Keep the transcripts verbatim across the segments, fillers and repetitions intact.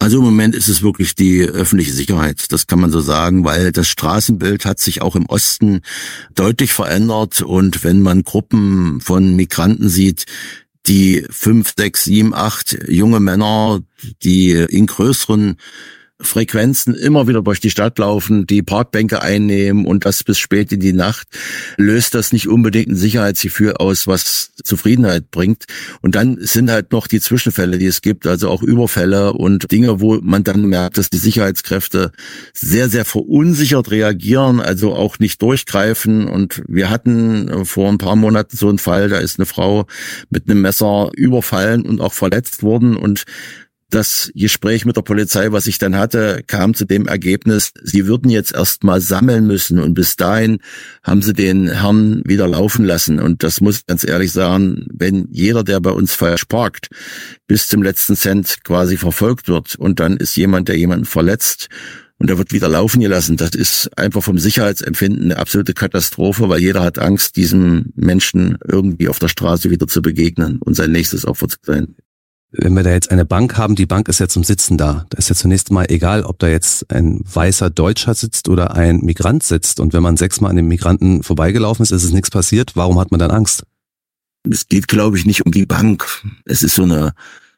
Also im Moment ist es wirklich die öffentliche Sicherheit, das kann man so sagen, weil das Straßenbild hat sich auch im Osten deutlich verändert und wenn man Gruppen von Migranten sieht, die fünf, sechs, sieben, acht junge Männer, die in größeren Frequenzen immer wieder durch die Stadt laufen, die Parkbänke einnehmen und das bis spät in die Nacht, löst das nicht unbedingt ein Sicherheitsgefühl aus, was Zufriedenheit bringt. Und dann sind halt noch die Zwischenfälle, die es gibt, also auch Überfälle und Dinge, wo man dann merkt, dass die Sicherheitskräfte sehr, sehr verunsichert reagieren, also auch nicht durchgreifen. Und wir hatten vor ein paar Monaten so einen Fall, da ist eine Frau mit einem Messer überfallen und auch verletzt worden und das Gespräch mit der Polizei, was ich dann hatte, kam zu dem Ergebnis, sie würden jetzt erst mal sammeln müssen und bis dahin haben sie den Herrn wieder laufen lassen. Und das muss ich ganz ehrlich sagen, wenn jeder, der bei uns falsch parkt, bis zum letzten Cent quasi verfolgt wird und dann ist jemand, der jemanden verletzt und der wird wieder laufen gelassen, das ist einfach vom Sicherheitsempfinden eine absolute Katastrophe, weil jeder hat Angst, diesem Menschen irgendwie auf der Straße wieder zu begegnen und sein nächstes Opfer zu sein. Wenn wir da jetzt eine Bank haben, die Bank ist ja zum Sitzen da. Da ist ja zunächst mal egal, ob da jetzt ein weißer Deutscher sitzt oder ein Migrant sitzt. Und wenn man sechsmal an dem Migranten vorbeigelaufen ist, ist es nichts passiert. Warum hat man dann Angst? Es geht, glaube ich, nicht um die Bank. Es ist so eine,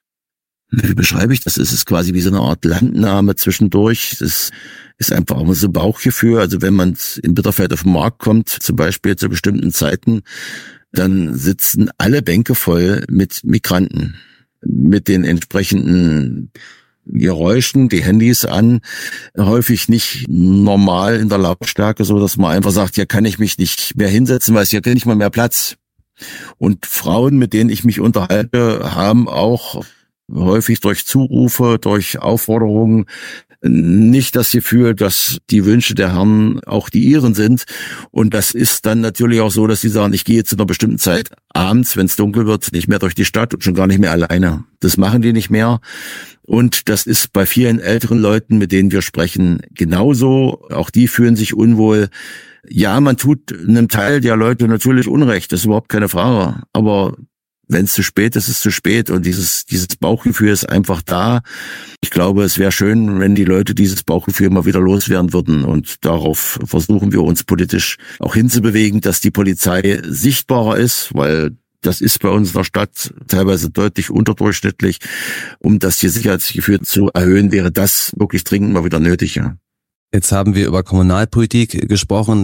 wie beschreibe ich das? Es ist quasi wie so eine Art Landnahme zwischendurch. Es ist einfach auch so ein Bauchgefühl. Also wenn man in Bitterfeld auf den Markt kommt, zum Beispiel zu bestimmten Zeiten, dann sitzen alle Bänke voll mit Migranten. Mit den entsprechenden Geräuschen, die Handys an, häufig nicht normal in der Lautstärke, so dass man einfach sagt, ja, kann ich mich nicht mehr hinsetzen, weil es hier nicht mal mehr Platz. Und Frauen, mit denen ich mich unterhalte, haben auch häufig durch Zurufe, durch Aufforderungen nicht das Gefühl, dass die Wünsche der Herren auch die ihren sind. Und das ist dann natürlich auch so, dass sie sagen, ich gehe zu einer bestimmten Zeit abends, wenn es dunkel wird, nicht mehr durch die Stadt und schon gar nicht mehr alleine. Das machen die nicht mehr. Und das ist bei vielen älteren Leuten, mit denen wir sprechen, genauso. Auch die fühlen sich unwohl. Ja, man tut einem Teil der Leute natürlich Unrecht, das ist überhaupt keine Frage. Aber wenn es zu spät ist, ist es zu spät und dieses dieses Bauchgefühl ist einfach da. Ich glaube, es wäre schön, wenn die Leute dieses Bauchgefühl mal wieder loswerden würden und darauf versuchen wir uns politisch auch hinzubewegen, dass die Polizei sichtbarer ist, weil das ist bei uns in der Stadt teilweise deutlich unterdurchschnittlich. Um das hier Sicherheitsgefühl zu erhöhen, wäre das wirklich dringend mal wieder nötig, ja. Jetzt haben wir über Kommunalpolitik gesprochen.